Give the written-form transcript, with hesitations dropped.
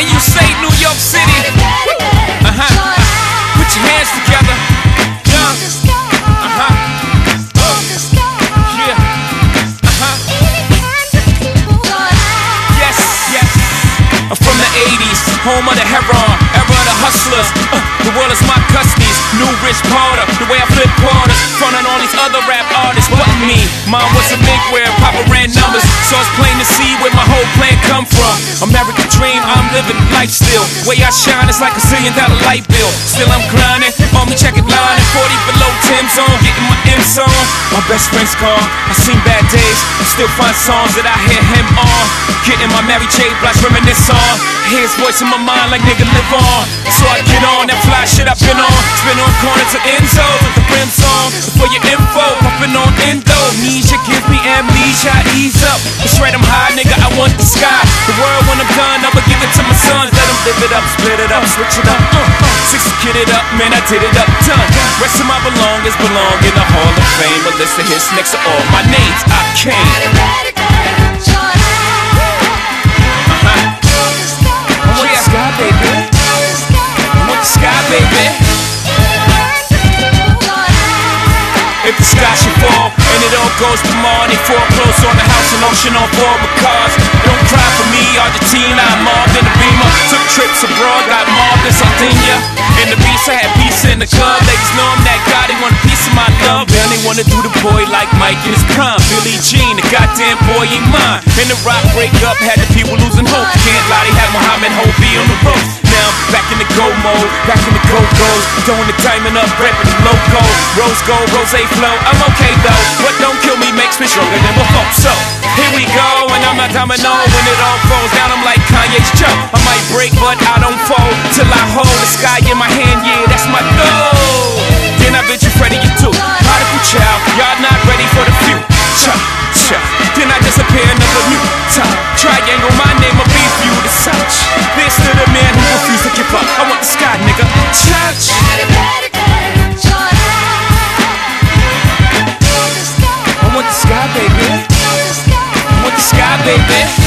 and you say New York City. Put your hands together. Yeah. Yes, yes. I'm from the 80s, home of the heroin, era of the hustlers. The world is my custodies. New Rich Porter, the way I flip quarters, frontin' all these other rap artists. What me? Mom was a big where Papa ran numbers, so it's plain to see where my whole plan come from. American dream, I'm living life still. Way I shine is like $1 zillion light bill. Still I'm grinding, on me checking line, 40 below Tim's on, getting my M's on. My best friend's gone, I seen bad days, I still find songs that I hear him on. Getting my Mary J. Blige reminisce on. Hear his voice in my mind like nigga live on. So I get on that fly shit I've been on. Spin on corners to Enzo with the rims on. For your info, puffin' on endo. Amnesia gives me amnesia, ease up. It's right, I'm high, nigga, I want the sky. The world when I'm done, I'ma give it to my sons. Let them live it up, split it up, switch it up. 60 kid it up, man, I did it up, done. Rest of my belongings belong in the Hall of Fame. A list of hits next to all my names, I came. I want the sky, baby. I want the sky, baby. If the sky should fall, and it all goes to money, foreclose on the house and auction on former cars. Don't cry for me, Argentina, I mobbed in the Beamer. Took trips abroad, got mobbed in Sardinia. In the beast, I had peace in the club. Ladies know I'm that guy, they want a piece of my love. Man, they wanna do the boy like Mike in his prime. Billie Jean, the goddamn boy ain't mine. In the rock breakup, had the people losing hope. Can't lie, they had Muhammad Hobi on the ropes. Now I'm back in the go mode, back in the go-go's. Throwing the diamond up, reppin' the logo. Rose gold, rose flow, I'm okay though. What don't kill me makes me stronger than before. So, here we go, and I'm a domino. When it all falls down, I'm like Kanye's Joe. I might break, but I don't fold. Till I hold the sky in my hand, yeah, that's my goal. Then I bet you Freddie, you too. Prodigal child, y'all not ready for the future. Then I disappear another new time. Triangle, my name will be for you to search. This to the man who refused to give up. I want the sky, nigga. Touch. I want the sky, baby. I want the sky, baby.